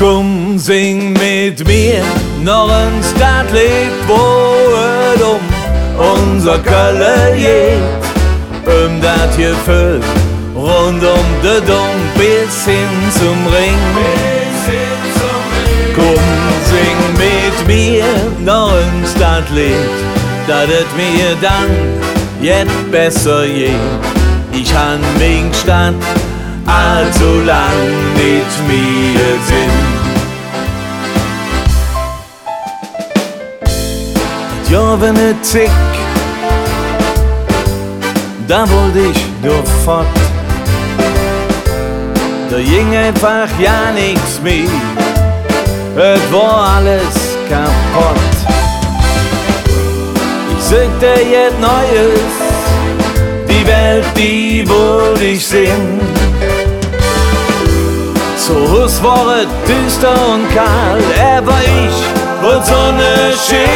Komm, sing mit mir noch ein Stadtlied, wo es unser Kölle geht. Dat Gefühl rund de Dom bis hin zum Ring. Komm, sing mit mir noch ein Stadtlied, dat et mir dann jetzt besser geht. Ich han min Stadt allzu lang nicht mehr Sinn. Ja, wenn et zick, da wollte ich nur fort. Da ging einfach ja nichts mehr, es war alles kaputt. Ich suchte jetzt Neues, die Welt, die wollte ich sehen. So Hus war es düster und kalt, aber ich wollte Sonne schien.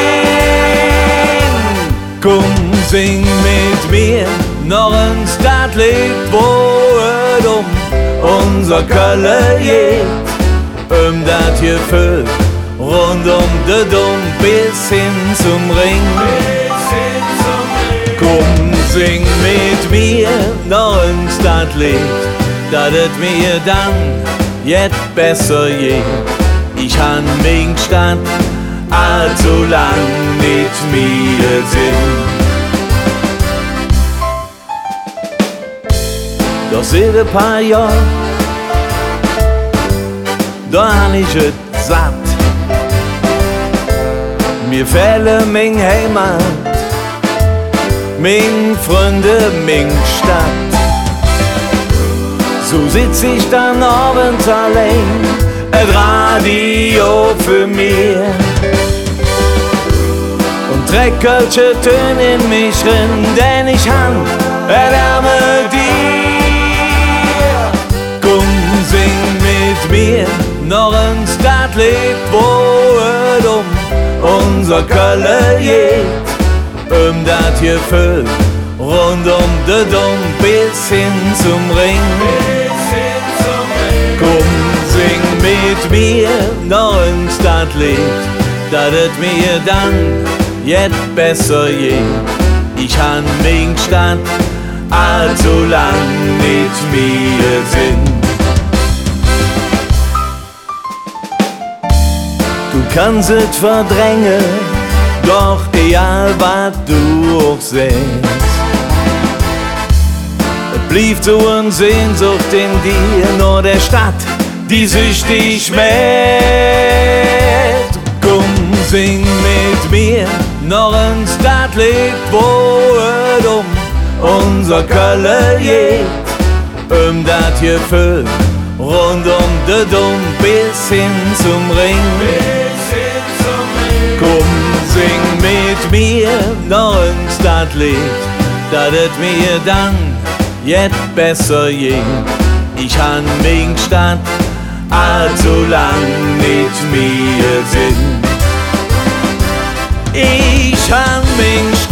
Komm, sing mit mir noch ein Stadtlied, wo es unser Kölle geht. Dat Gefühl rund de Dom bis hin zum Ring. Komm, sing mit mir noch ein Stadtlied, dat et mir dann jetzt besser geht. Ich han min Stadt allzu lang nicht mehr Sinn. Doch seit ein paar Jahren, da han ich et satt. Mir fehlen min Heimat, min Freunde, min Stadt. So sitz ich dann abends allein, et Radio für mir. Und Dreckelche Töne in mich rein, denn ich han et arme dir. Komm, sing mit mir noch ein Stadtlied, wo es unser Kölle geht. Dat Gefühl rund de Dom bis hin zum Ring. Komm, sing mit mir noch ein Stadtlied, dat et mir dann jetzt besser geht. Ich han min Stadt allzu lang nicht mehr Sinn. Du kannst es verdrängen, doch egal was du auch sehst, es blieb so eine Sehnsucht in dir, nur der Stadt, die süchtig schmeckt. Komm, sing mit mir noch ein Stadtlied, wo es unser Kölle geht. Dat Gefühl rund de Dom bis hin zum Ring. Komm, sing mit mir noch ein Stadtlied, dat et mir dann jetzt besser geht. Ich han min Stadt allzu lang nicht mehr Sinn. Ich han min